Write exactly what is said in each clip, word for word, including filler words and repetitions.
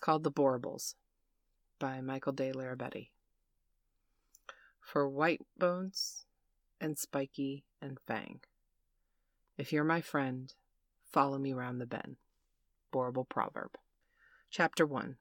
called The Boribles by Michael de Larabetti. For white bones and spiky and fang, if you're my friend, follow me round the bend. Borible proverb. Chapter one.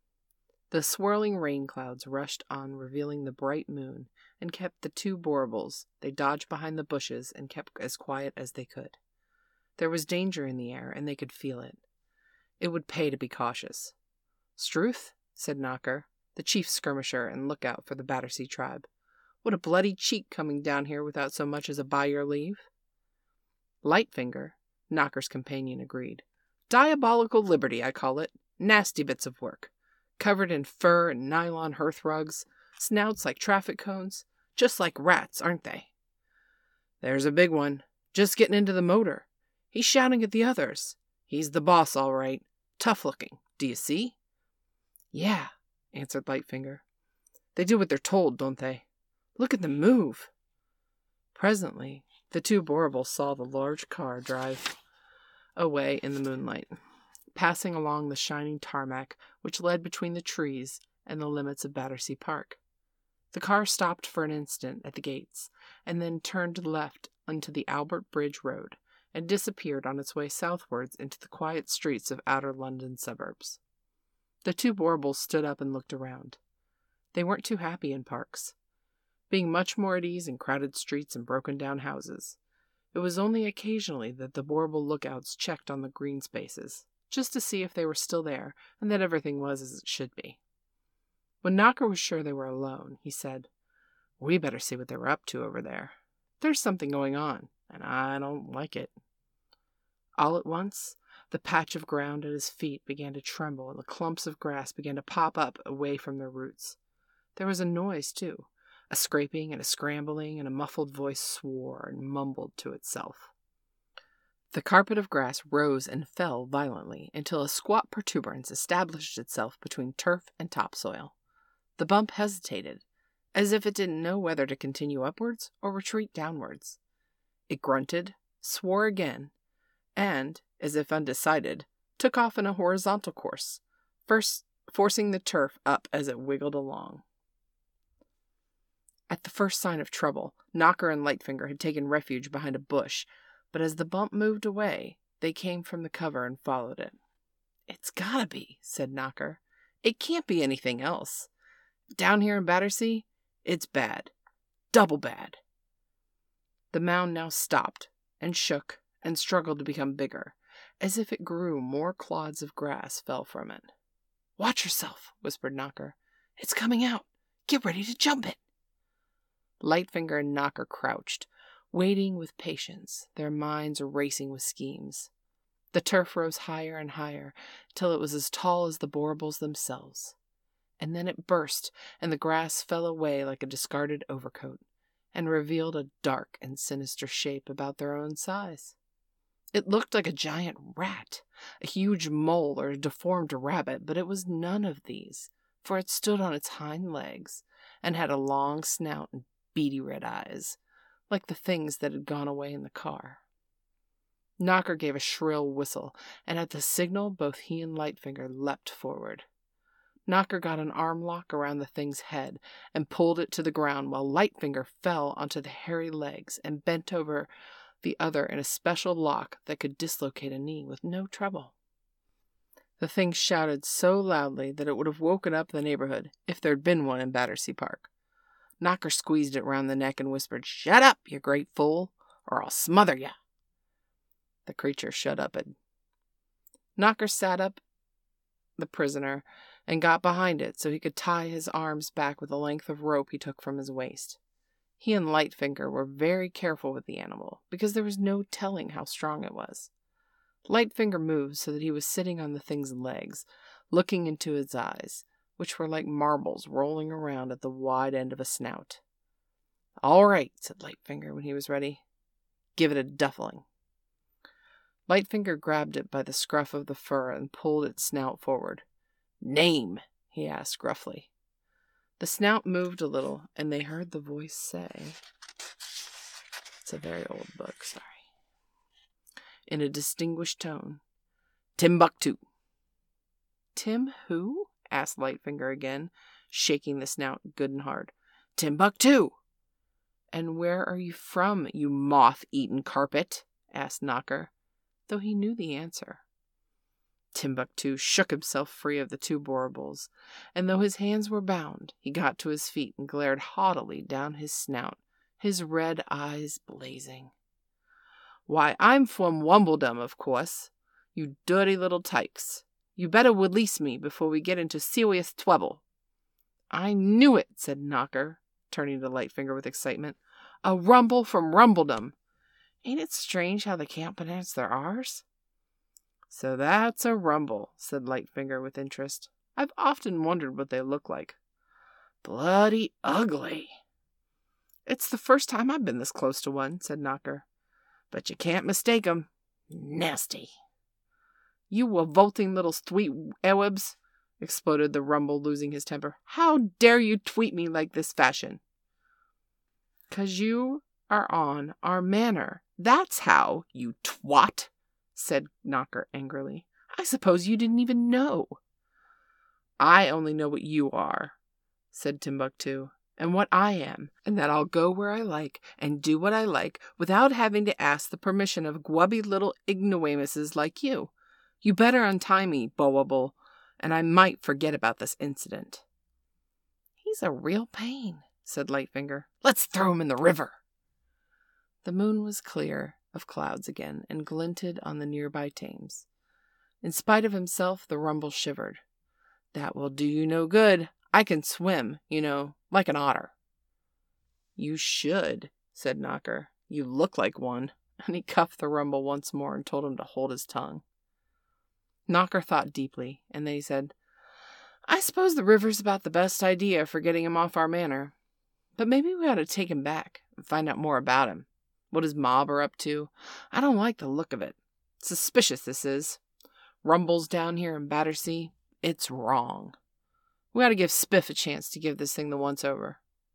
The swirling rain clouds rushed on, revealing the bright moon, and kept the two Boribles. They dodged behind the bushes and kept as quiet as they could. There was danger in the air, and they could feel it. It would pay to be cautious. "Struth," said Knocker, the chief skirmisher and lookout for the Battersea tribe. "What a bloody cheek coming down here without so much as a by your leave." Lightfinger, Knocker's companion, agreed. "Diabolical liberty, I call it. Nasty bits of work. Covered in fur and nylon hearth rugs, snouts like traffic cones, just like rats, aren't they? There's a big one, just getting into the motor. He's shouting at the others. He's the boss, all right. Tough looking. Do you see?" "Yeah," answered Lightfinger. "They do what they're told, don't they? Look at them move." Presently, the two Boribles saw the large car drive away in the moonlight, passing along the shining tarmac which led between the trees and the limits of Battersea Park. The car stopped for an instant at the gates, and then turned left onto the Albert Bridge Road, and disappeared on its way southwards into the quiet streets of outer London suburbs. The two Boribles stood up and looked around. They weren't too happy in Parks, being much more at ease in crowded streets and broken-down houses. It was only occasionally that the Borible lookouts checked on the green spaces, just to see if they were still there and that everything was as it should be. When Knocker was sure they were alone, he said, "We better see what they were up to over there. There's something going on, and I don't like it." All at once, the patch of ground at his feet began to tremble, and the clumps of grass began to pop up away from their roots. There was a noise, too, a scraping and a scrambling, and a muffled voice swore and mumbled to itself. The carpet of grass rose and fell violently until a squat protuberance established itself between turf and topsoil. The bump hesitated, as if it didn't know whether to continue upwards or retreat downwards. It grunted, swore again, and, as if undecided, took off in a horizontal course, first forcing the turf up as it wiggled along. At the first sign of trouble, Knocker and Lightfinger had taken refuge behind a bush, but as the bump moved away, they came from the cover and followed it. "It's gotta be," said Knocker. "It can't be anything else. Down here in Battersea, it's bad. Double bad." The mound now stopped, and shook, and struggled to become bigger. As if it grew, more clods of grass fell from it. "Watch yourself," whispered Knocker. "It's coming out. Get ready to jump it." Lightfinger and Knocker crouched, waiting with patience, their minds racing with schemes. The turf rose higher and higher, till it was as tall as the Boribles themselves. And then it burst, and the grass fell away like a discarded overcoat, and revealed a dark and sinister shape about their own size. It looked like a giant rat, a huge mole, or a deformed rabbit, but it was none of these, for it stood on its hind legs, and had a long snout and beady red eyes, like the things that had gone away in the car. Knocker gave a shrill whistle, and at the signal both he and Lightfinger leapt forward. Knocker got an arm lock around the thing's head and pulled it to the ground, while Lightfinger fell onto the hairy legs and bent over the other in a special lock that could dislocate a knee with no trouble. The thing shouted so loudly that it would have woken up the neighborhood if there'd been one in Battersea Park. Knocker squeezed it round the neck and whispered, "Shut up, you great fool, or I'll smother you." The creature shut up it. Knocker sat up the prisoner and got behind it so he could tie his arms back with a length of rope he took from his waist. He and Lightfinger were very careful with the animal, because there was no telling how strong it was. Lightfinger moved so that he was sitting on the thing's legs, looking into its eyes, which were like marbles rolling around at the wide end of a snout. "All right," said Lightfinger when he was ready. "Give it a duffling." Lightfinger grabbed it by the scruff of the fur and pulled its snout forward. "Name," he asked gruffly. The snout moved a little, and they heard the voice say, it's a very old book, sorry, in a distinguished tone, "Timbuktu." Tim who? Asked Lightfinger again, shaking the snout good and hard. Timbuktu. And where are you from, you moth-eaten carpet? Asked Knocker, though he knew the answer. Timbuktu shook himself free of the two Borobuls, and though his hands were bound, he got to his feet and glared haughtily down his snout, his red eyes blazing. Why, I'm from Wumbledom, of course, you dirty little tykes. You better release me before we get into serious trouble. I knew it, said Knocker, turning to Lightfinger with excitement. A rumble from Rumbledom. Ain't it strange how they can't pronounce their R's? So that's a rumble, said Lightfinger with interest. I've often wondered what they look like. Bloody ugly. It's the first time I've been this close to one, said Knocker. But you can't mistake 'em. Nasty. You revolting little sweet Arabs, exploded the Rumble, losing his temper. How dare you tweet me like this fashion? 'Cause you are on our manor. That's how, you twat, said Knocker angrily. I suppose you didn't even know. I only know what you are, said Timbuktu, and what I am, and that I'll go where I like and do what I like without having to ask the permission of grubby little ignoramuses like you. You better untie me, Bowable, and I might forget about this incident. He's a real pain, said Lightfinger. Let's throw him in the river. The moon was clear of clouds again and glinted on the nearby Thames. In spite of himself, the Rumble shivered. That will do you no good. I can swim, you know, like an otter. You should, said Knocker. You look like one. And he cuffed the Rumble once more and told him to hold his tongue. Knocker thought deeply, and then he said, I suppose the river's about the best idea for getting him off our manor. But maybe we ought to take him back and find out more about him. What his mob are up to. I don't like the look of it. Suspicious, this is. Rumbles down here in Battersea. It's wrong. We ought to give Spiff a chance to give this thing the once-over.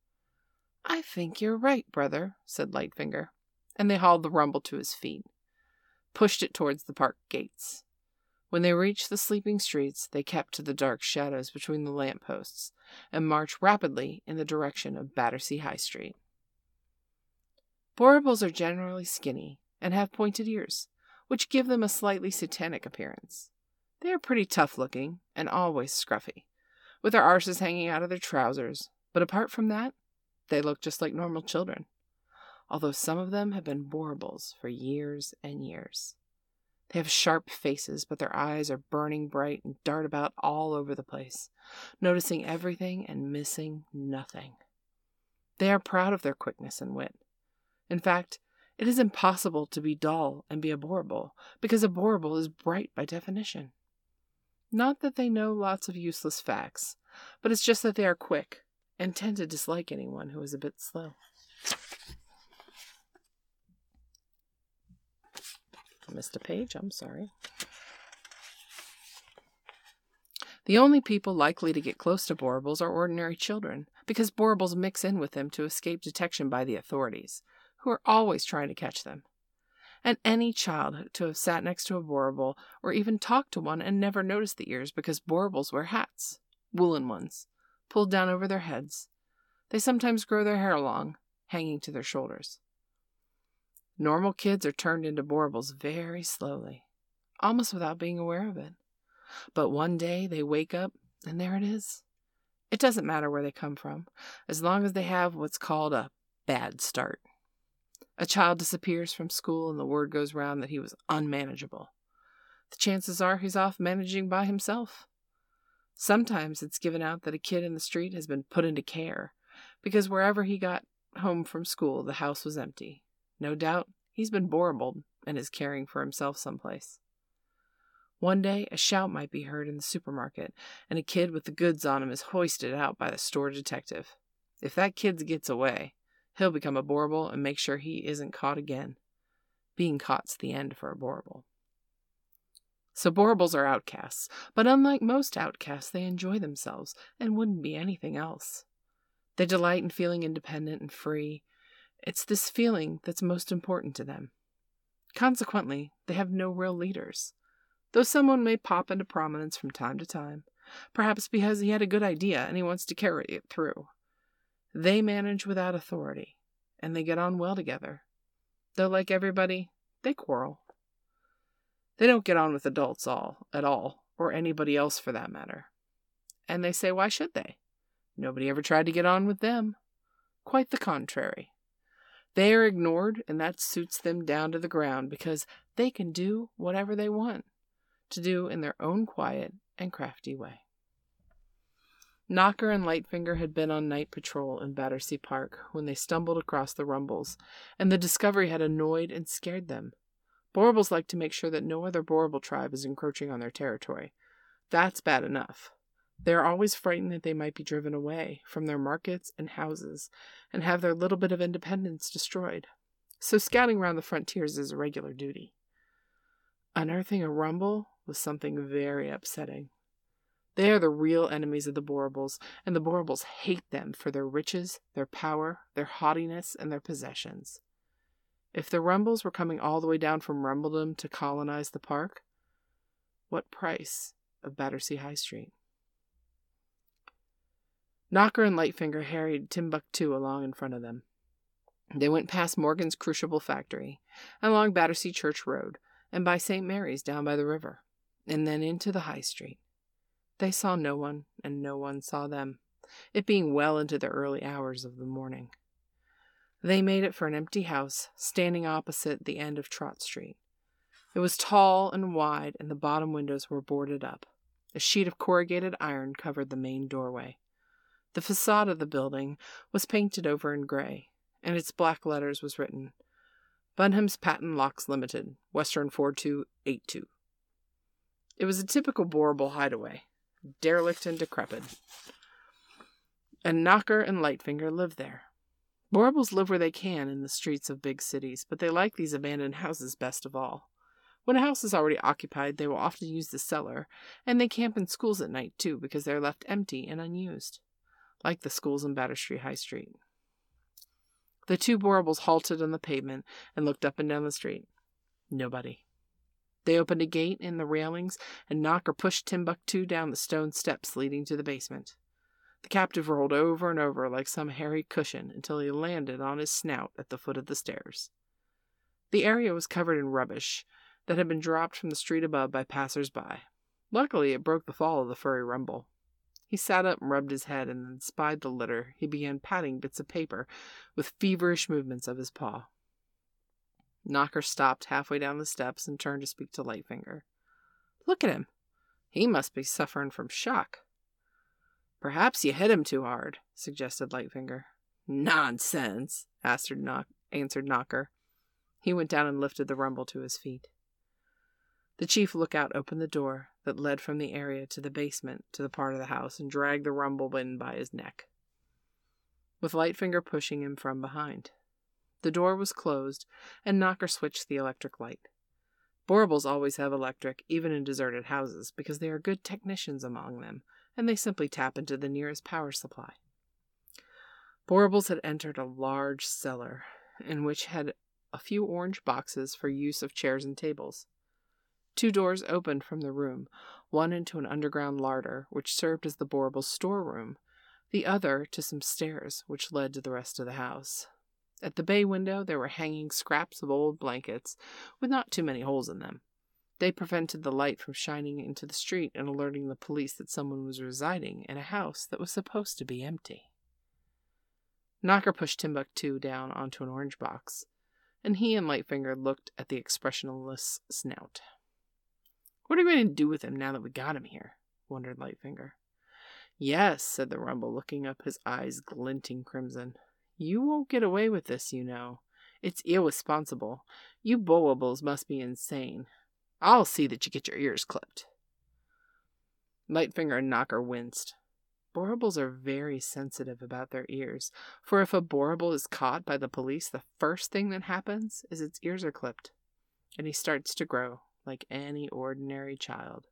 I think you're right, brother, said Lightfinger, and they hauled the Rumble to his feet, pushed it towards the park gates. When they reached the sleeping streets, they kept to the dark shadows between the lamp-posts and marched rapidly in the direction of Battersea High Street. Borobuls are generally skinny and have pointed ears, which give them a slightly satanic appearance. They are pretty tough-looking and always scruffy, with their arses hanging out of their trousers, but apart from that, they look just like normal children, although some of them have been Borobuls for years and years. They have sharp faces, but their eyes are burning bright and dart about all over the place, noticing everything and missing nothing. They are proud of their quickness and wit. In fact, it is impossible to be dull and be a Borobul, because a Borobul is bright by definition. Not that they know lots of useless facts, but it's just that they are quick and tend to dislike anyone who is a bit slow. I missed a page, I'm sorry. The only people likely to get close to Borobuls are ordinary children, because Borobuls mix in with them to escape detection by the authorities, who are always trying to catch them. And any child to have sat next to a Borobul, or even talked to one and never noticed the ears, because Borobuls wear hats, woolen ones, pulled down over their heads. They sometimes grow their hair long, hanging to their shoulders. Normal kids are turned into Borobuls very slowly, almost without being aware of it. But one day they wake up, and there it is. It doesn't matter where they come from, as long as they have what's called a bad start. A child disappears from school, and the word goes round that he was unmanageable. The chances are he's off managing by himself. Sometimes it's given out that a kid in the street has been put into care, because wherever he got home from school, the house was empty. No doubt, he's been Borobuled and is caring for himself someplace. One day, a shout might be heard in the supermarket, and a kid with the goods on him is hoisted out by the store detective. If that kid gets away, he'll become a Borobul and make sure he isn't caught again. Being caught's the end for a Borobul. So Borobuls are outcasts, but unlike most outcasts, they enjoy themselves and wouldn't be anything else. They delight in feeling independent and free. It's this feeling that's most important to them. Consequently, they have no real leaders. though someone may pop into prominence from time to time, perhaps because he had a good idea and he wants to carry it through. They manage without authority, and they get on well together, though like everybody, they quarrel. They don't get on with adults all at all, or anybody else for that matter. And they say, why should they? Nobody ever tried to get on with them. Quite the contrary. They are ignored, and that suits them down to the ground, because they can do whatever they want to do in their own quiet and crafty way. Knocker and Lightfinger had been on night patrol in Battersea Park when they stumbled across the Rumbles, and the discovery had annoyed and scared them. Boribles like to make sure that no other Borible tribe is encroaching on their territory. That's bad enough. They are always frightened that they might be driven away from their markets and houses and have their little bit of independence destroyed. So scouting around the frontiers is a regular duty. Unearthing a Rumble was something very upsetting. They are the real enemies of the Boribles, and the Boribles hate them for their riches, their power, their haughtiness, and their possessions. If the Rumbles were coming all the way down from Rumbledom to colonize the park, what price of Battersea High Street? Knocker and Lightfinger harried Timbuktu along in front of them. They went past Morgan's Crucible Factory, and along Battersea Church Road, and by Saint Mary's down by the river, and then into the High Street. They saw no one, and no one saw them, it being well into the early hours of the morning. They made it for an empty house, standing opposite the end of Trott Street. It was tall and wide, and the bottom windows were boarded up. A sheet of corrugated iron covered the main doorway. The facade of the building was painted over in gray, and its black letters was written, Bunham's Patent Locks Limited, Western four two eight two. It was a typical Borible hideaway, derelict and decrepit. And Knocker and Lightfinger lived there. Boribles live where they can in the streets of big cities, but they like these abandoned houses best of all. When a house is already occupied, they will often use the cellar, and they camp in schools at night too, because they are left empty and unused, like the schools in Battersea High Street. The two Boribles halted on the pavement and looked up and down the street. Nobody. They opened a gate in the railings, and Knocker pushed Timbuktu down the stone steps leading to the basement. The captive rolled over and over like some hairy cushion until he landed on his snout at the foot of the stairs. The area was covered in rubbish that had been dropped from the street above by passers-by. Luckily, it broke the fall of the furry Rumble. He sat up and rubbed his head, and then spied the litter. He began patting bits of paper with feverish movements of his paw. Knocker stopped halfway down the steps and turned to speak to Lightfinger. Look at him. He must be suffering from shock. Perhaps you hit him too hard, suggested Lightfinger. Nonsense, answered, Knock- answered Knocker. He went down and lifted the Rumble to his feet. The chief lookout opened the door that led from the area to the basement to the part of the house and dragged the Rumble in by his neck, with Lightfinger pushing him from behind. The door was closed, and Knocker switched the electric light. Boribles always have electric, even in deserted houses, because they are good technicians among them, and they simply tap into the nearest power supply. Boribles had entered a large cellar, in which had a few orange boxes for use of chairs and tables. Two doors opened from the room, one into an underground larder, which served as the Boribles' storeroom, the other to some stairs, which led to the rest of the house. At the bay window there were hanging scraps of old blankets, with not too many holes in them. They prevented the light from shining into the street and alerting the police that someone was residing in a house that was supposed to be empty. Knocker pushed Timbuktu down onto an orange box, and he and Lightfinger looked at the expressionless snout. What are we going to do with him now that we got him here? Wondered Lightfinger. Yes, said the Rumble, looking up, his eyes glinting crimson. You won't get away with this, you know. It's irresponsible. You Boribles must be insane. I'll see that you get your ears clipped. Lightfinger and Knocker winced. Boribles are very sensitive about their ears, for if a Borible is caught by the police, the first thing that happens is its ears are clipped, and he starts to grow like any ordinary child.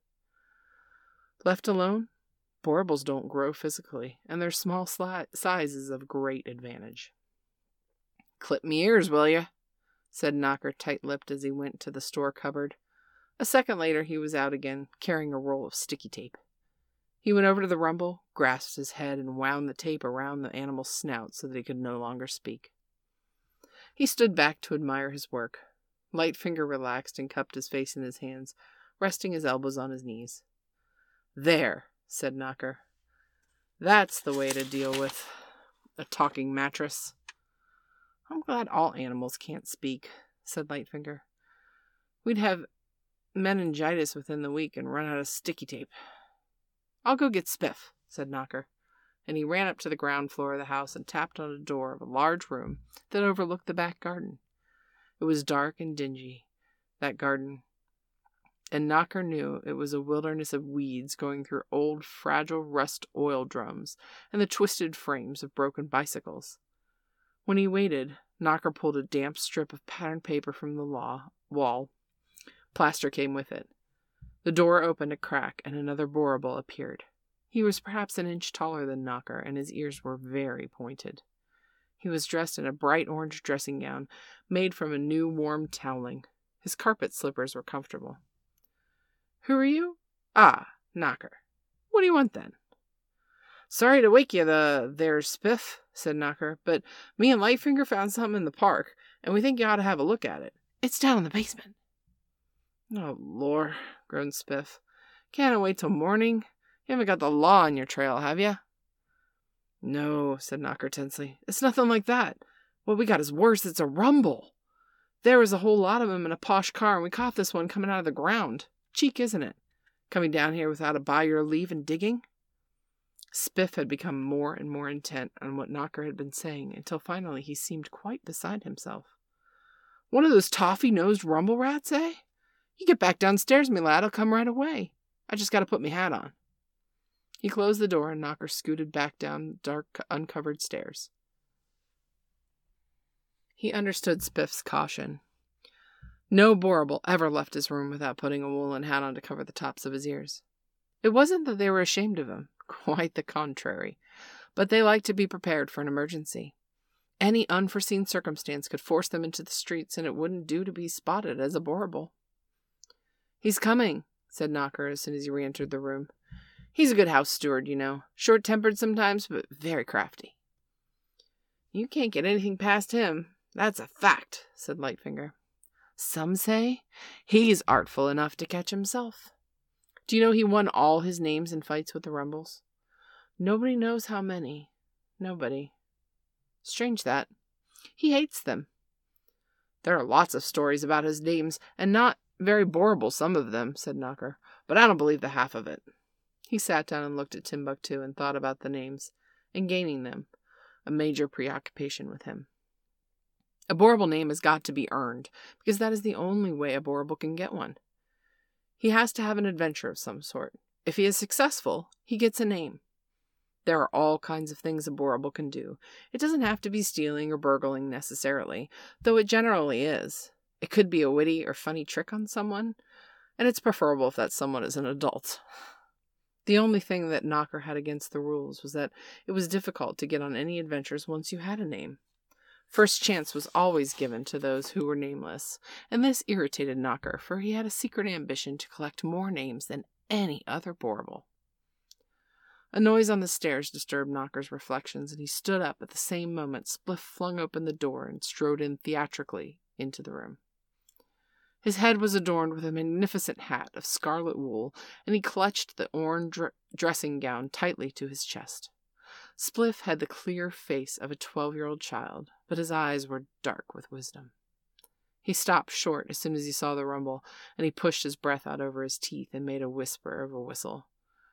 Left alone, Boribles don't grow physically, and their small sli- size is of great advantage. Clip me ears, will ya? Said Knocker, tight-lipped, as he went to the store cupboard. A second later, he was out again, carrying a roll of sticky tape. He went over to the rumble, grasped his head, and wound the tape around the animal's snout so that he could no longer speak. He stood back to admire his work. Lightfinger relaxed and cupped his face in his hands, resting his elbows on his knees. "There," said Knocker. "That's the way to deal with a talking mattress." "I'm glad all animals can't speak," said Lightfinger. "We'd have meningitis within the week and run out of sticky tape." "I'll go get Spiff," said Knocker, and he ran up to the ground floor of the house and tapped on a door of a large room that overlooked the back garden. It was dark and dingy, that garden, and Knocker knew it was a wilderness of weeds going through old, fragile rust oil drums and the twisted frames of broken bicycles. When he waited, Knocker pulled a damp strip of patterned paper from the law, wall. Plaster came with it. The door opened a crack, and another Borable appeared. He was perhaps an inch taller than Knocker, and his ears were very pointed. He was dressed in a bright orange dressing gown, made from a new warm toweling. His carpet slippers were comfortable. "Who are you?" "Ah, Knocker. What do you want, then?" "Sorry to wake you the there, Spiff," said Knocker, "but me and Lightfinger found something in the park, and we think you ought to have a look at it. It's down in the basement." "Oh, Lord," groaned Spiff. "Can't it wait till morning? You haven't got the law on your trail, have you?" "No," said Knocker tensely. "It's nothing like that. What we got is worse. It's a rumble. There was a whole lot of them in a posh car, and we caught this one coming out of the ground. Cheek, isn't it? Coming down here without a by your leave and digging?" Spiff had become more and more intent on what Knocker had been saying, until finally he seemed quite beside himself. "One of those toffee-nosed rumble rats, eh? You get back downstairs, me lad. I'll come right away. I just got to put me hat on." He closed the door, and Knocker scooted back down the dark, uncovered stairs. He understood Spiff's caution. No Borable ever left his room without putting a woolen hat on to cover the tops of his ears. It wasn't that they were ashamed of him, quite the contrary, but they liked to be prepared for an emergency. Any unforeseen circumstance could force them into the streets, and it wouldn't do to be spotted as a Borable. "He's coming," said Knocker as soon as he re-entered the room. "He's a good house steward, you know. Short-tempered sometimes, but very crafty." "You can't get anything past him. That's a fact," said Lightfinger. "Some say he's artful enough to catch himself. Do you know he won all his names in fights with the Rumbles? Nobody knows how many. Nobody. Strange that. He hates them. There are lots of stories about his names, and not very Borable, some of them," said Knocker, "but I don't believe the half of it." He sat down and looked at Timbuktu and thought about the names, and gaining them, a major preoccupation with him. A Borable name has got to be earned, because that is the only way a Borable can get one. He has to have an adventure of some sort. If he is successful, he gets a name. There are all kinds of things a Borable can do. It doesn't have to be stealing or burgling necessarily, though it generally is. It could be a witty or funny trick on someone, and it's preferable if that someone is an adult. The only thing that Knocker had against the rules was that it was difficult to get on any adventures once you had a name. First chance was always given to those who were nameless, and this irritated Knocker, for he had a secret ambition to collect more names than any other Borable. A noise on the stairs disturbed Knocker's reflections, and he stood up at the same moment. Spliff flung open the door and strode in theatrically into the room. His head was adorned with a magnificent hat of scarlet wool, and he clutched the orange dr- dressing gown tightly to his chest. Spliff had the clear face of a twelve-year-old child, but his eyes were dark with wisdom. He stopped short as soon as he saw the rumble, and he pushed his breath out over his teeth and made a whisper of a whistle.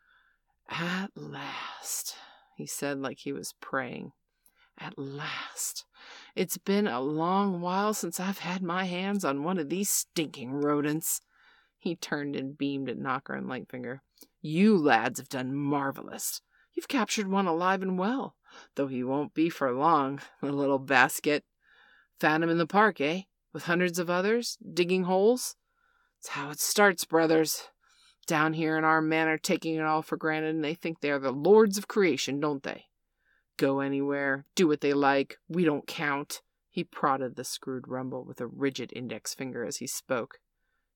"At last," he said like he was praying. "At last. It's been a long while since I've had my hands on one of these stinking rodents." He turned and beamed at Knocker and Lightfinger. "You lads have done marvelous. You've captured one alive and well, though he won't be for long, the little basket. Found him in the park, eh? With hundreds of others, digging holes? It's how it starts, brothers. Down here in our manor, taking it all for granted, and they think they are the lords of creation, don't they? Go anywhere, do what they like, we don't count." He prodded the screwed rumble with a rigid index finger as he spoke.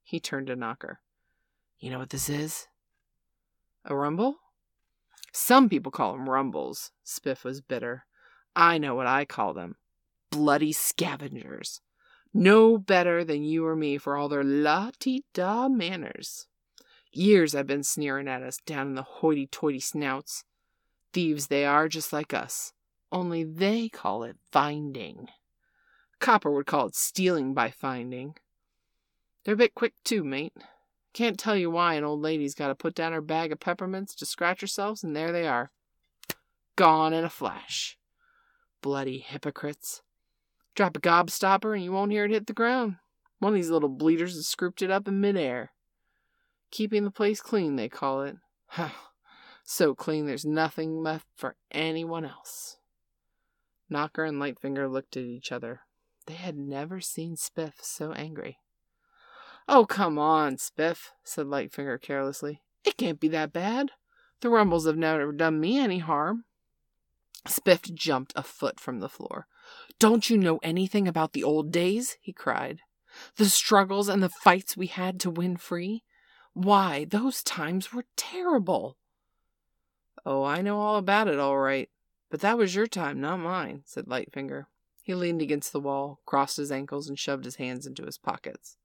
He turned to Knocker. You know what this is? A rumble? Some people call them rumbles. Spiff was bitter. I know what I call them. Bloody scavengers. No better than you or me for all their la-ti-da manners. Years I've been sneering at us down in the hoity-toity snouts. Thieves they are, just like us. Only they call it finding. Copper would call it stealing by finding. They're a bit quick too, mate. Can't tell you why an old lady's got to put down her bag of peppermints to scratch herself, and there they are. Gone in a flash. Bloody hypocrites. Drop a gobstopper and you won't hear it hit the ground. One of these little bleeders has scooped it up in midair. Keeping the place clean, they call it. Huh. So clean there's nothing left for anyone else. Knocker and Lightfinger looked at each other. They had never seen Spiff so angry. Oh, come on, Spiff, said Lightfinger carelessly. It can't be that bad. The rumbles have never done me any harm. Spiff jumped a foot from the floor. Don't you know anything about the old days? He cried. The struggles and the fights we had to win free? Why, those times were terrible. Oh, I know all about it, all right. But that was your time, not mine, said Lightfinger. He leaned against the wall, crossed his ankles, and shoved his hands into his pockets.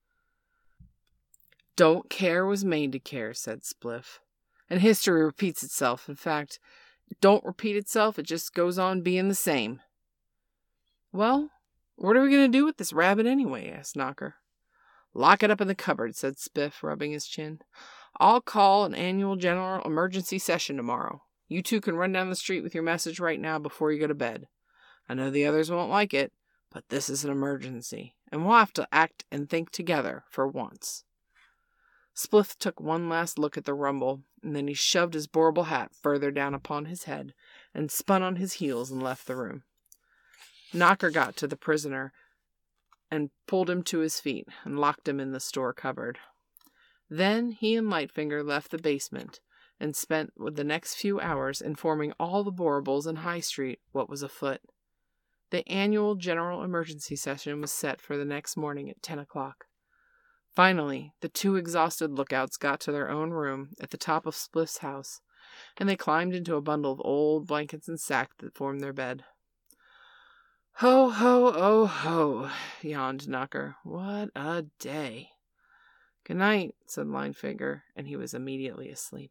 Don't care was made to care, said Spliff. And history repeats itself. In fact, it don't repeat itself, it just goes on being the same. Well, what are we going to do with this rabbit anyway? Asked Knocker. Lock it up in the cupboard, said Spiff, rubbing his chin. I'll call an annual general emergency session tomorrow. You two can run down the street with your message right now before you go to bed. I know the others won't like it, but this is an emergency, and we'll have to act and think together for once. Spliff took one last look at the rumble, and then he shoved his Borble hat further down upon his head, and spun on his heels and left the room. Knocker got to the prisoner, and pulled him to his feet, and locked him in the store cupboard. Then he and Lightfinger left the basement, and spent the next few hours informing all the Borbles in High Street what was afoot. The annual general emergency session was set for the next morning at ten o'clock. Finally, the two exhausted lookouts got to their own room at the top of Spliff's house, and they climbed into a bundle of old blankets and sacks that formed their bed. Ho, ho, oh, ho, yawned Knocker. What a day. Good night, said Lightfinger, and he was immediately asleep.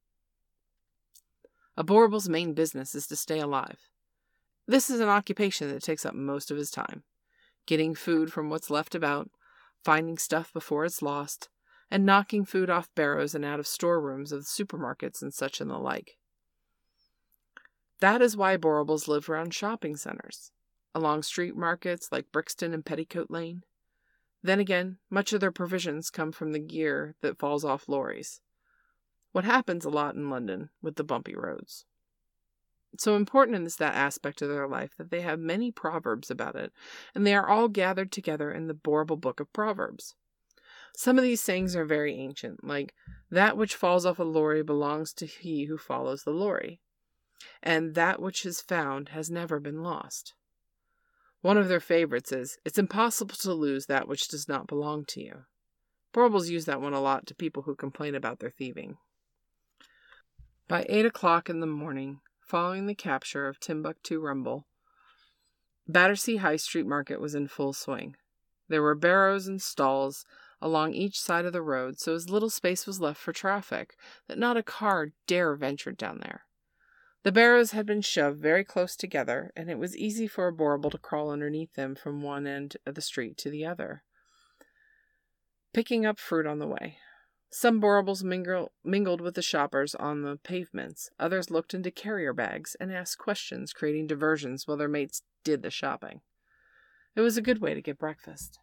A Borble's main business is to stay alive. This is an occupation that takes up most of his time. Getting food from what's left about, finding stuff before it's lost, and knocking food off barrows and out of storerooms of the supermarkets and such and the like. That is why Borbles live around shopping centers, along street markets like Brixton and Petticoat Lane. Then again, much of their provisions come from the gear that falls off lorries. What happens a lot in London with the bumpy roads. So important is that aspect of their life that they have many proverbs about it, and they are all gathered together in the Borble Book of Proverbs. Some of these sayings are very ancient, like, that which falls off a lorry belongs to he who follows the lorry, and that which is found has never been lost. One of their favorites is, it's impossible to lose that which does not belong to you. Borbles use that one a lot to people who complain about their thieving. By eight o'clock in the morning, following the capture of Timbuktu Rumble, Battersea High Street Market was in full swing. There were barrows and stalls along each side of the road, so as little space was left for traffic that not a car dare venture down there. The barrows had been shoved very close together, and it was easy for a Borble to crawl underneath them from one end of the street to the other, picking up fruit on the way. Some Borbles mingle, mingled with the shoppers on the pavements. Others looked into carrier bags and asked questions, creating diversions while their mates did the shopping. It was a good way to get breakfast.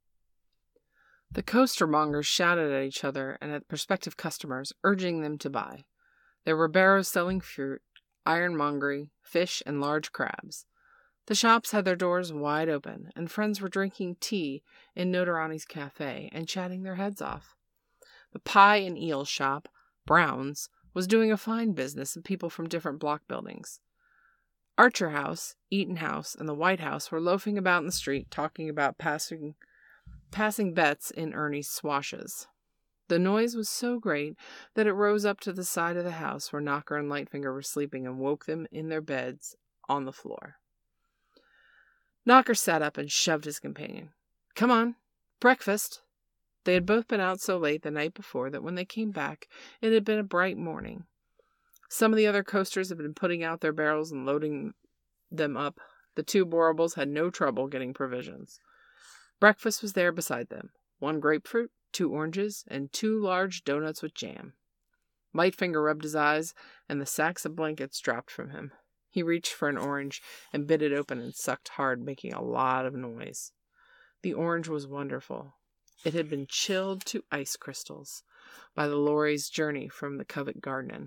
The costermongers shouted at each other and at prospective customers, urging them to buy. There were barrows selling fruit, ironmongery, fish, and large crabs. The shops had their doors wide open, and friends were drinking tea in Notarani's cafe and chatting their heads off. The pie and eel shop, Brown's, was doing a fine business of people from different block buildings. Archer House, Eaton House, and the White House were loafing about in the street, talking about passing passing bets in Ernie's swashes. The noise was so great that it rose up to the side of the house where Knocker and Lightfinger were sleeping and woke them in their beds on the floor. Knocker sat up and shoved his companion. "Come on, breakfast." They had both been out so late the night before that when they came back, it had been a bright morning. Some of the other coasters had been putting out their barrels and loading them up. The two Borribles had no trouble getting provisions. Breakfast was there beside them. One grapefruit, two oranges, and two large doughnuts with jam. Lightfinger rubbed his eyes, and the sacks of blankets dropped from him. He reached for an orange and bit it open and sucked hard, making a lot of noise. The orange was wonderful. It had been chilled to ice crystals by the lorry's journey from the Covent Garden.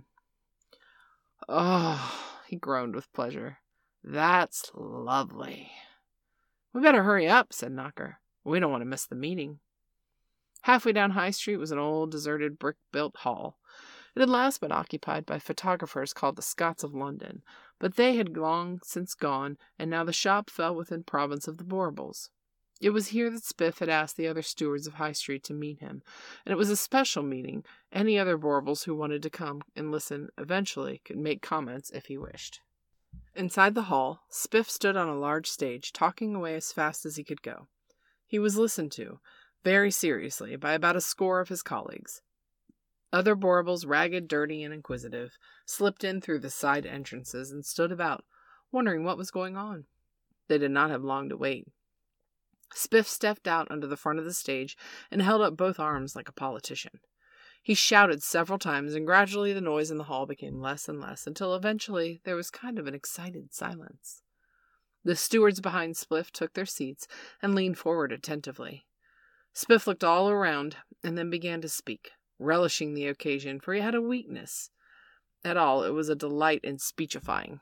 "Oh," he groaned with pleasure. "That's lovely." "We better hurry up," said Knocker. "We don't want to miss the meeting." Halfway down High Street was an old, deserted, brick-built hall. It had last been occupied by photographers called the Scots of London, but they had long since gone, and now the shop fell within province of the Borribles. It was here that Spiff had asked the other stewards of High Street to meet him, and it was a special meeting. Any other Borribles who wanted to come and listen eventually could make comments if he wished. Inside the hall, Spiff stood on a large stage, talking away as fast as he could go. He was listened to, very seriously, by about a score of his colleagues. Other Borribles, ragged, dirty, and inquisitive, slipped in through the side entrances and stood about, wondering what was going on. They did not have long to wait. Spiff stepped out onto the front of the stage and held up both arms like a politician. He shouted several times, and gradually the noise in the hall became less and less, until eventually there was kind of an excited silence. The stewards behind Spiff took their seats and leaned forward attentively. Spiff looked all around and then began to speak, relishing the occasion, for he had a weakness. At all, it was a delight in speechifying.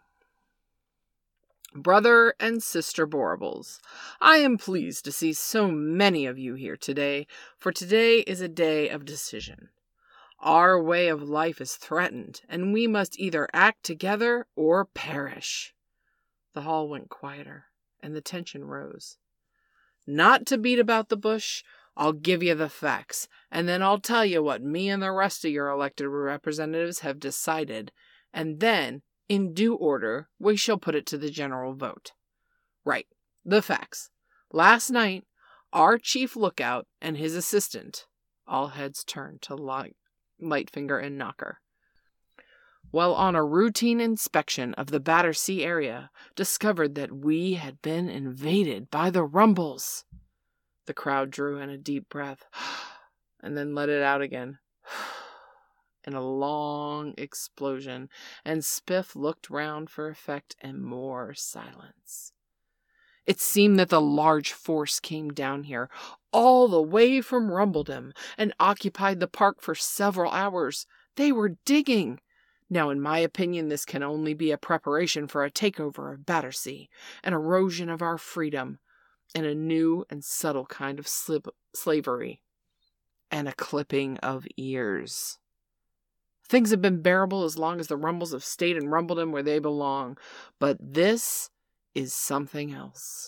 "Brother and sister Borribles, I am pleased to see so many of you here today, for today is a day of decision. Our way of life is threatened, and we must either act together or perish." The hall went quieter, and the tension rose. "Not to beat about the bush, I'll give you the facts, and then I'll tell you what me and the rest of your elected representatives have decided, and then, in due order, we shall put it to the general vote. Right, the facts. Last night, our chief lookout and his assistant," all heads turned to Light, Lightfinger and Knocker, "while on a routine inspection of the Battersea area, discovered that we had been invaded by the Rumbles." The crowd drew in a deep breath, and then let it out again, in a long explosion, and Spiff looked round for effect and more silence. It seemed that the large force came down here, all the way from Rumbledom, and occupied the park for several hours. They were digging. Now, in my opinion, this can only be a preparation for a takeover of Battersea, an erosion of our freedom, and a new and subtle kind of slip- slavery, and a clipping of ears. Things have been bearable as long as the Rumbles have stayed in Rumbledom where they belong, but this is something else.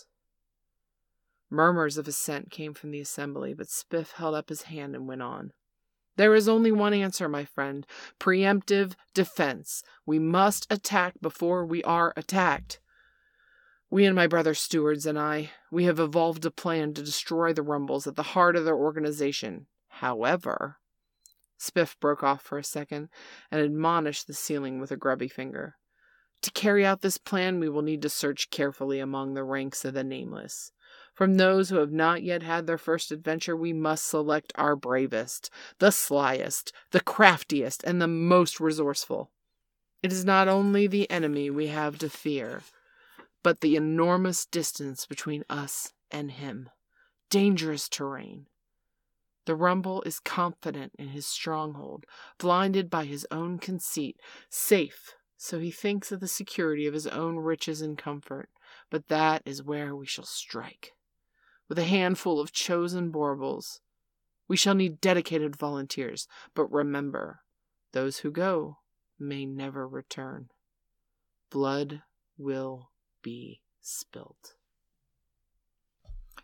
Murmurs of assent came from the assembly, but Spiff held up his hand and went on. "There is only one answer, my friend. Preemptive defense. We must attack before we are attacked. We and my brother stewards and I, we have evolved a plan to destroy the Rumbles at the heart of their organization. However," Spiff broke off for a second and admonished the ceiling with a grubby finger, "to carry out this plan, we will need to search carefully among the ranks of the nameless. From those who have not yet had their first adventure, we must select our bravest, the slyest, the craftiest, and the most resourceful. It is not only the enemy we have to fear, but the enormous distance between us and him. Dangerous terrain. The Rumble is confident in his stronghold, blinded by his own conceit, safe, so he thinks of the security of his own riches and comfort. But that is where we shall strike. With a handful of chosen Borribles, we shall need dedicated volunteers. But remember, those who go may never return. Blood will be spilt."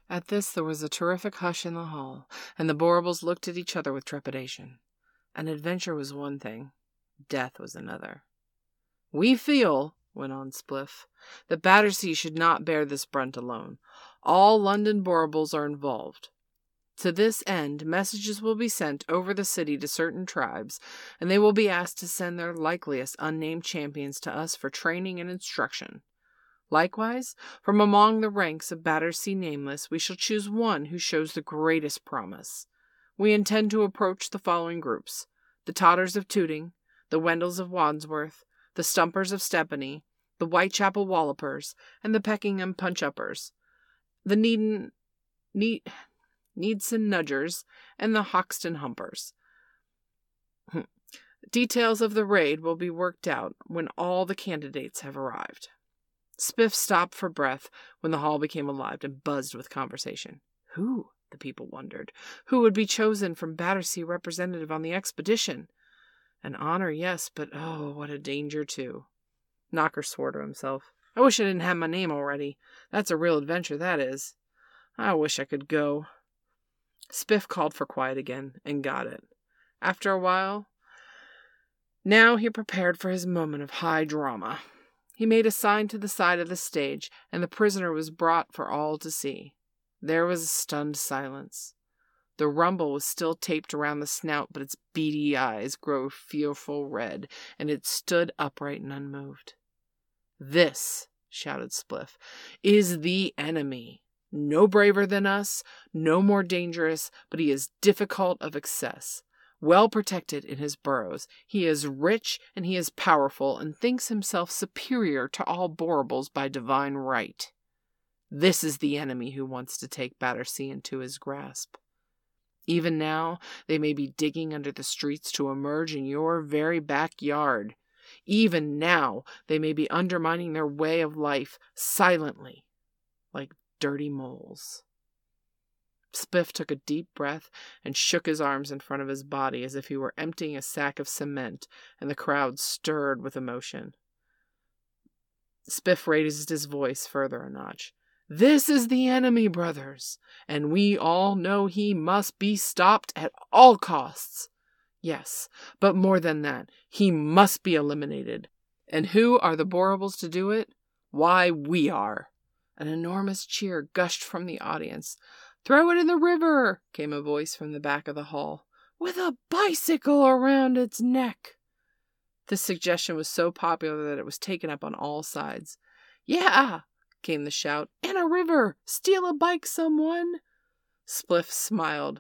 At this there was a terrific hush in the hall, and the Borribles looked at each other with trepidation. An adventure was one thing, death was another. "We feel," went on Spliff, "that Battersea should not bear this brunt alone. All London Borribles are involved. To this end, messages will be sent over the city to certain tribes, and they will be asked to send their likeliest unnamed champions to us for training and instruction. Likewise, from among the ranks of Battersea Nameless, we shall choose one who shows the greatest promise. We intend to approach the following groups: the Totters of Tooting, the Wendells of Wandsworth, the Stumpers of Stepney, the Whitechapel Wallopers, and the Peckingham Punch-Uppers, the Needon... Need... Needson Nudgers, and the Hoxton Humpers. Details of the raid will be worked out when all the candidates have arrived." Spiff stopped for breath when the hall became alive and buzzed with conversation. Who, the people wondered, who would be chosen from Battersea representative on the expedition? An honor, yes, but oh, what a danger, too. Knocker swore to himself. I wish I didn't have my name already. That's a real adventure, that is. I wish I could go. Spiff called for quiet again, and got it. After a while, now he prepared for his moment of high drama. He made a sign to the side of the stage, and the prisoner was brought for all to see. There was a stunned silence. The rumble was still taped around the snout, but its beady eyes grew fearful red, and it stood upright and unmoved. "This," shouted Spliff, "is the enemy. No braver than us, no more dangerous, but he is difficult of access. Well protected in his burrows, he is rich and he is powerful, and thinks himself superior to all Borribles by divine right. This is the enemy who wants to take Battersea into his grasp. Even now, they may be digging under the streets to emerge in your very backyard. Even now, they may be undermining their way of life silently, like dirty moles." Spiff took a deep breath and shook his arms in front of his body as if he were emptying a sack of cement, and the crowd stirred with emotion. Spiff raised his voice further a notch. "This is the enemy, brothers, and we all know he must be stopped at all costs. Yes, but more than that, he must be eliminated. And who are the Borribles to do it? Why, we are." An enormous cheer gushed from the audience. "Throw it in the river," came a voice from the back of the hall. "With a bicycle around its neck." This suggestion was so popular that it was taken up on all sides. "Yeah," came the shout. "In a river! Steal a bike, someone!" Spliff smiled.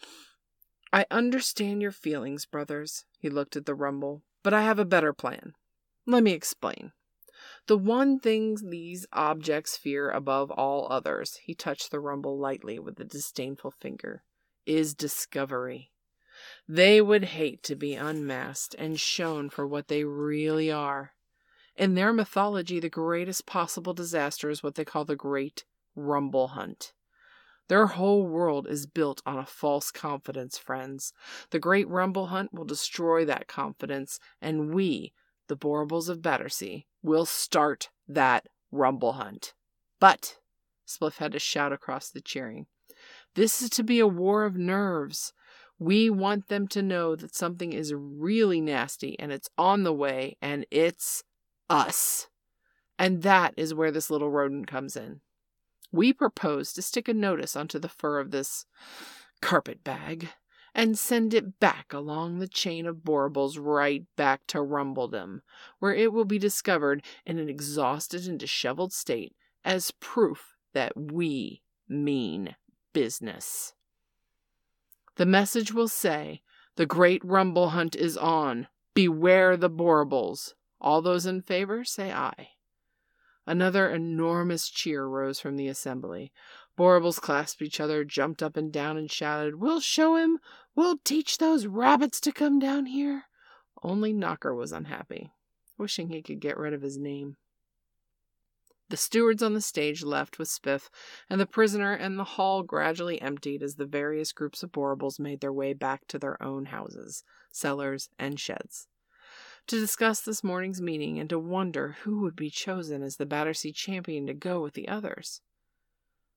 "I understand your feelings, brothers." He looked at the rumble. "But I have a better plan. Let me explain. The one thing these objects fear above all others," he touched the rumble lightly with a disdainful finger, "is discovery. They would hate to be unmasked and shown for what they really are. In their mythology, the greatest possible disaster is what they call the Great Rumble Hunt. Their whole world is built on a false confidence, friends. The Great Rumble Hunt will destroy that confidence, and we, the Borribles of Battersea, will start that Rumble Hunt. But," Spliff had to shout across the cheering, "this is to be a war of nerves. We want them to know that something is really nasty, and it's on the way, and it's us. And that is where this little rodent comes in. We propose to stick a notice onto the fur of this carpet bag, and send it back along the chain of Borribles right back to Rumbledom, where it will be discovered in an exhausted and disheveled state as proof that we mean business. The message will say, 'The Great Rumble Hunt is on. Beware the Borribles.' All those in favor, say aye." Another enormous cheer rose from the assembly. Borribles clasped each other, jumped up and down, and shouted, "We'll show him! We'll teach those rabbits to come down here!" Only Knocker was unhappy, wishing he could get rid of his name. The stewards on the stage left with Spiff, and the prisoner and the hall gradually emptied as the various groups of Borribles made their way back to their own houses, cellars, and sheds, to discuss this morning's meeting and to wonder who would be chosen as the Battersea champion to go with the others.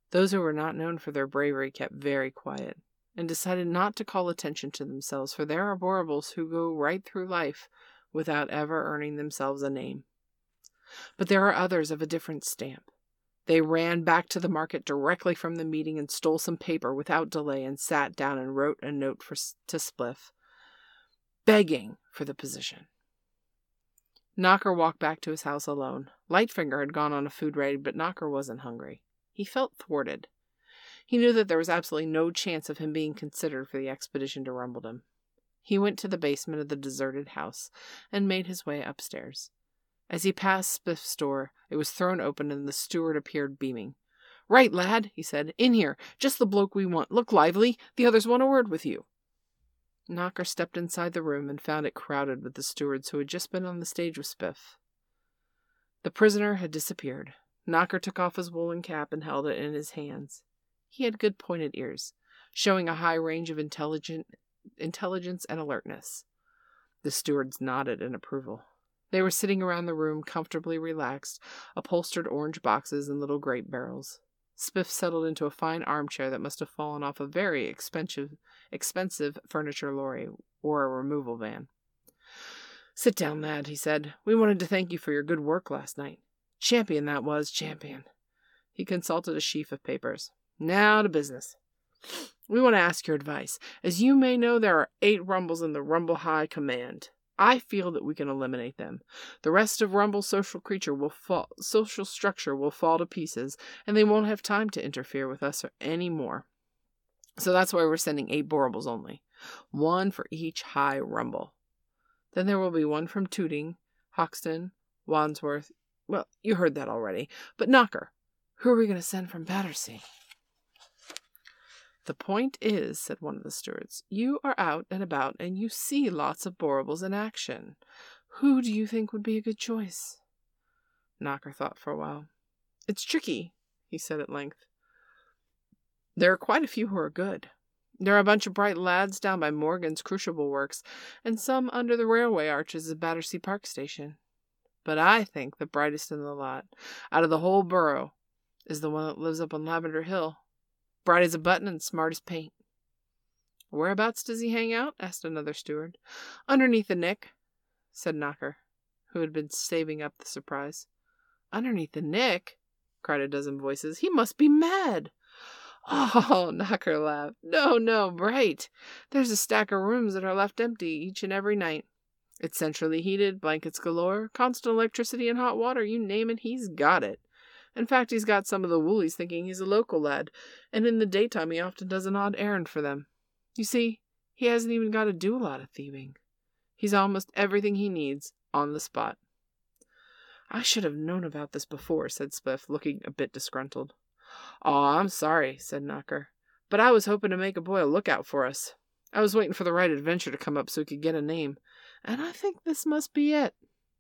Those who were not known for their bravery kept very quiet, and decided not to call attention to themselves, for there are Borobles who go right through life without ever earning themselves a name. But there are others of a different stamp. They ran back to the market directly from the meeting and stole some paper without delay and sat down and wrote a note for, to Spliff, begging for the position. Knocker walked back to his house alone. Lightfinger had gone on a food raid, but Knocker wasn't hungry. He felt thwarted. He knew that there was absolutely no chance of him being considered for the expedition to Rumbledom. He went to the basement of the deserted house and made his way upstairs. As he passed Spiff's door, it was thrown open and the steward appeared beaming. "Right, lad," he said. "In here. Just the bloke we want. Look lively. The others want a word with you." Knocker stepped inside the room and found it crowded with the stewards who had just been on the stage with Spiff. The prisoner had disappeared. Knocker took off his woolen cap and held it in his hands. He had good pointed ears, showing a high range of intelligent, intelligence and alertness. The stewards nodded in approval. They were sitting around the room, comfortably relaxed, upholstered orange boxes and little grape barrels. Spiff settled into a fine armchair that must have fallen off a very expensive, expensive furniture lorry or a removal van. "Sit down, lad," he said. "We wanted to thank you for your good work last night. Champion that was, champion." He consulted a sheaf of papers. "Now to business. We want to ask your advice. As you may know, there are eight Rumbles in the Rumble High Command. I feel that we can eliminate them. The rest of Rumble's social creature will fall, social structure will fall to pieces, and they won't have time to interfere with us any more. So that's why we're sending eight Borobles only. One for each High Rumble. Then there will be one from Tooting, Hoxton, Wandsworth. Well, you heard that already. But Knocker, who are we going to send from Battersea?" "The point is," said one of the stewards, "you are out and about and you see lots of Borobles in action. Who do you think would be a good choice?" Knocker thought for a while. "It's tricky," he said at length. "There are quite a few who are good. There are a bunch of bright lads down by Morgan's Crucible Works, and some under the railway arches of Battersea Park Station. But I think the brightest in the lot, out of the whole borough, is the one that lives up on Lavender Hill. Bright as a button and smart as paint." "Whereabouts does he hang out?" asked another steward. "Underneath the Nick," said Knocker, who had been saving up the surprise. "Underneath the Nick?" cried a dozen voices. "He must be mad." "Oh," Knocker laughed. "No, no, Bright. There's a stack of rooms that are left empty each and every night. It's centrally heated, blankets galore, constant electricity and hot water. You name it, he's got it. In fact, he's got some of the Woolies thinking he's a local lad, and in the daytime he often does an odd errand for them. You see, he hasn't even got to do a lot of thieving. He's almost everything he needs on the spot." "I should have known about this before," said Spliff, looking a bit disgruntled. "Oh, I'm sorry," said Knocker, "but I was hoping to make a boy a lookout for us. I was waiting for the right adventure to come up so we could get a name, and I think this must be it."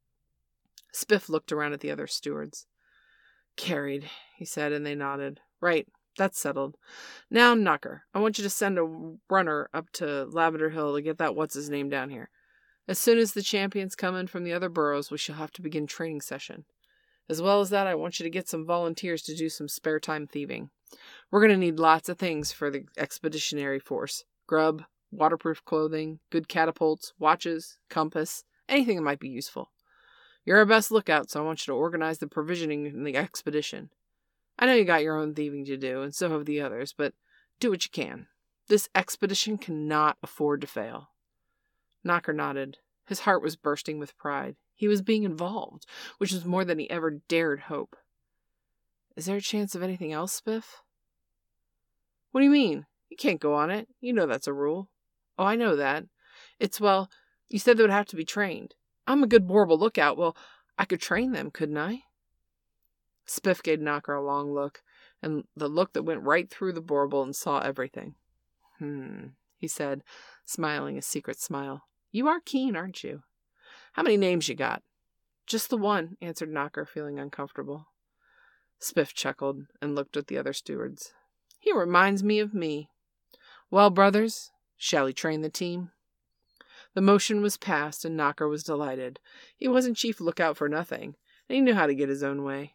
Spiff looked around at the other stewards. "Carried," he said, and they nodded. "Right, that's settled. Now, Knocker, I want you to send a runner up to Lavender Hill to get that what's-his-name down here. As soon as the champions come in from the other boroughs, we shall have to begin training session. As well as that, I want you to get some volunteers to do some spare time thieving. We're going to need lots of things for the expeditionary force. Grub, waterproof clothing, good catapults, watches, compass, anything that might be useful. You're our best lookout, so I want you to organize the provisioning in the expedition. I know you got your own thieving to do, and so have the others, but do what you can. This expedition cannot afford to fail." Knocker nodded. His heart was bursting with pride. He was being involved, which was more than he ever dared hope. "Is there a chance of anything else, Spiff?" "What do you mean? You can't go on it. You know that's a rule." "Oh, I know that. It's, well, you said they would have to be trained. I'm a good Boroble lookout. Well, I could train them, couldn't I?" Spiff gave Knocker a long look, and the look that went right through the Boroble and saw everything. Hmm, he said, smiling a secret smile. "You are keen, aren't you? How many names you got?" "Just the one," answered Knocker, feeling uncomfortable. Spiff chuckled and looked at the other stewards. "He reminds me of me. Well, brothers, shall he train the team?" The motion was passed, and Knocker was delighted. He wasn't chief lookout for nothing, and he knew how to get his own way.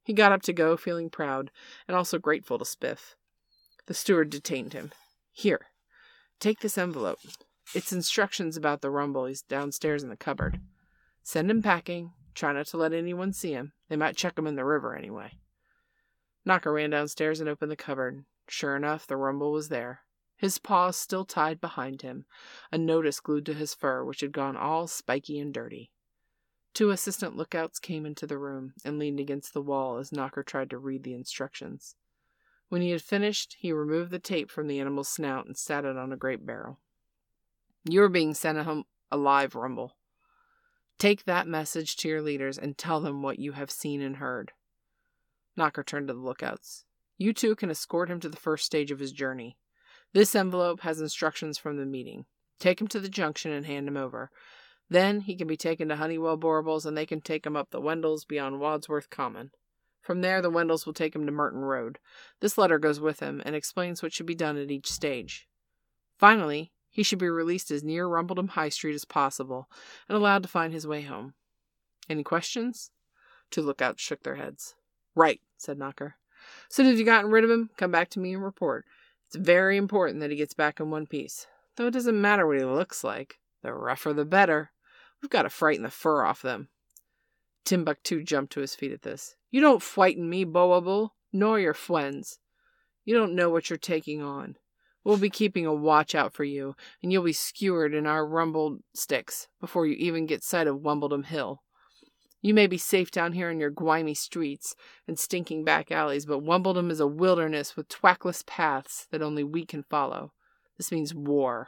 He got up to go, feeling proud, and also grateful to Spiff. The steward detained him. Here, take this envelope. It's instructions about the rumble. He's downstairs in the cupboard. Send him packing. Try not to let anyone see him. They might chuck him in the river anyway. Knocker ran downstairs and opened the cupboard. Sure enough, the rumble was there. His paws still tied behind him, a notice glued to his fur, which had gone all spiky and dirty. Two assistant lookouts came into the room and leaned against the wall as Knocker tried to read the instructions. When he had finished, he removed the tape from the animal's snout and sat it on a grape barrel. You are being sent home alive, Rumble. Take that message to your leaders and tell them what you have seen and heard. Knocker turned to the lookouts. You two can escort him to the first stage of his journey. This envelope has instructions from the meeting. Take him to the junction and hand him over. Then he can be taken to Honeywell Borables, and they can take him up the Wendells beyond Wadsworth Common. From there, the Wendells will take him to Merton Road. This letter goes with him and explains what should be done at each stage. Finally, he should be released as near Rumbledom High Street as possible and allowed to find his way home. Any questions? Two lookouts shook their heads. Right, said Knocker. Soon as you've gotten rid of him, come back to me and report. It's very important that he gets back in one piece. Though it doesn't matter what he looks like. The rougher the better. We've got to frighten the fur off them. Timbuktu jumped to his feet at this. You don't frighten me, Boable, nor your friends. You don't know what you're taking on. We'll be keeping a watch out for you, and you'll be skewered in our rumbled sticks before you even get sight of Wumbledom Hill. You may be safe down here in your grimy streets and stinking back alleys, but Wumbledom is a wilderness with trackless paths that only we can follow. This means war.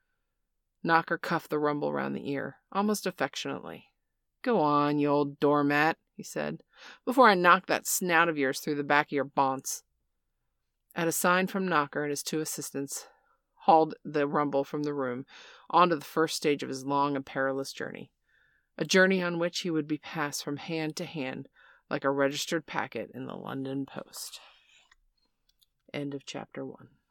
Knocker cuffed the Rumble round the ear, almost affectionately. Go on, you old doormat, he said, before I knock that snout of yours through the back of your bonce. At a sign from Knocker and his two assistants, hauled the Rumble from the room onto the first stage of his long and perilous journey, a journey on which he would be passed from hand to hand like a registered packet in the London Post. End of chapter one.